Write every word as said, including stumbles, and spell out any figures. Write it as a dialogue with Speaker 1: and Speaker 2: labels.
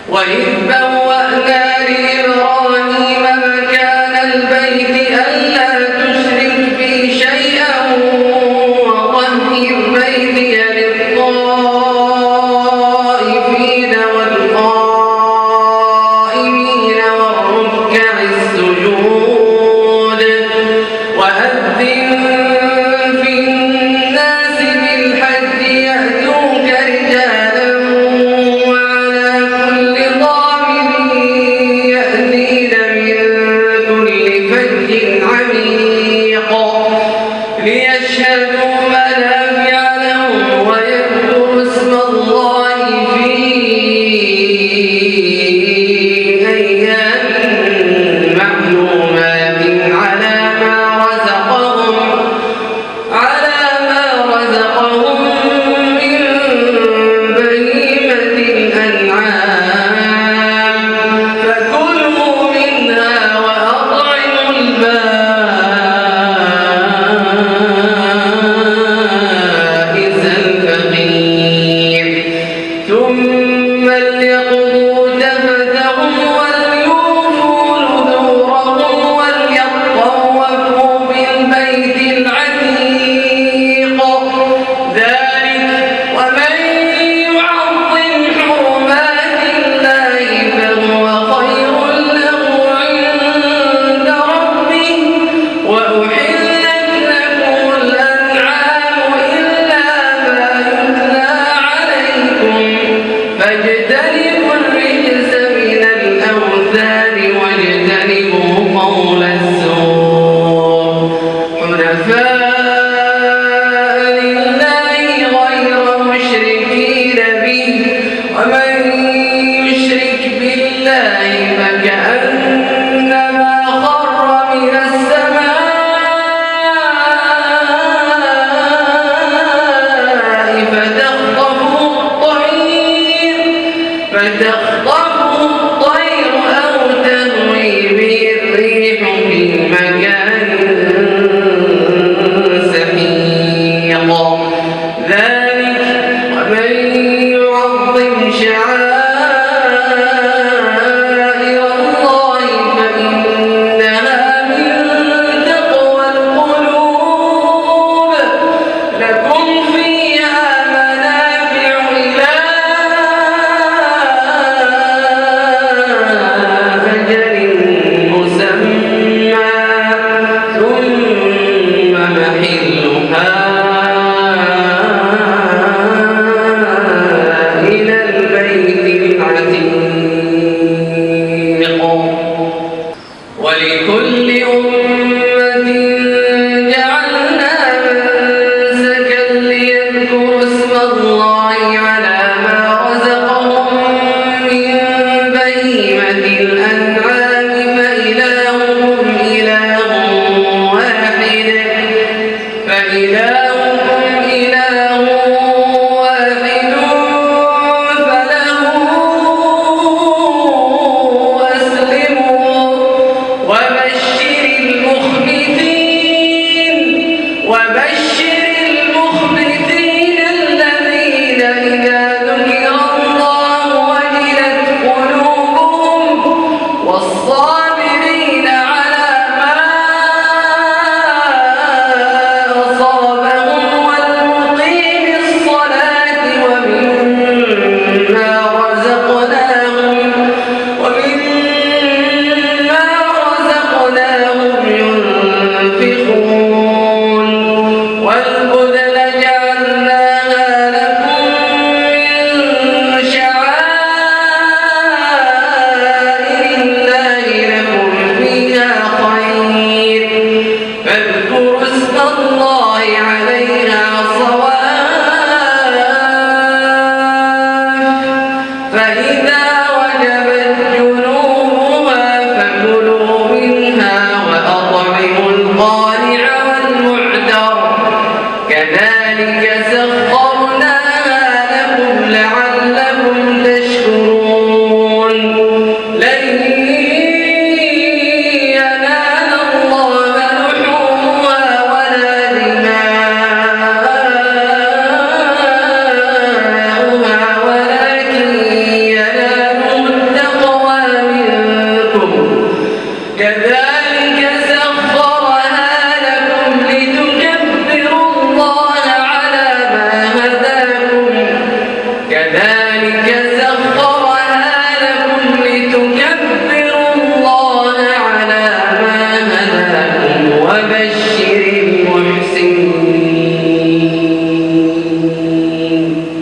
Speaker 1: وإذ بوأنا لإبراهيم مكان البيت ألا تشرك بي شيئا وطهر بيتي للطائفين والقائمين والركع السجود وأذن في الناس بالحج يأتوك رجالا وعلى كل ضامر يأتين من كل فج عميق ليشهدوا منافع لهم ويذكروا اسم الله في أيام معلومات على ما رزقهم على ما رزقهم من بهيمة الأنعام فكلوا منها وأطعموا البائس الفقير ثم ليقضوا تفثهم وليوفوا نذورهم وليطوفوا بالبيت العتيق ذلك ومن يعظم حرمات الله فهو خير له عند ربه وأحلت لكم الأنعام إلا ما يتلى عليكم فاجتنبوا الرجس من الأوثان واجتنبوا قول الزور حنفاء لله غير مشركين به ومن يشرك بالله فكأنما خر من السماء فتخطفه الطير فتخطفه الطير أو تهوي به الريح في مكان سحيق ذلك ومن يعظم شعائر الله فإنها من تقوى القلوب لكم فيها منافع إلى أجل مسمى ثم محلها إلى البيت العتيق ولكل أمة جعلنا منسكا ليذكروا اسم الله على ما رزقهم من بهيمة الأنعام فإلهكم إله واحد فإلهكم إله واحد فله أسلموا وبشر المخبتين وبشر المخبتين الذين إذا ذكر الله وجلت قلوبهم والصابرين على ما أصابهم والمقيم الصلاة ومما رزقناهم ومما رزقناهم ينفقون والبدن جعلناها لكم من شعائر الله لكم فيها خير فاذكروا اسم الله عليها صواف فإذا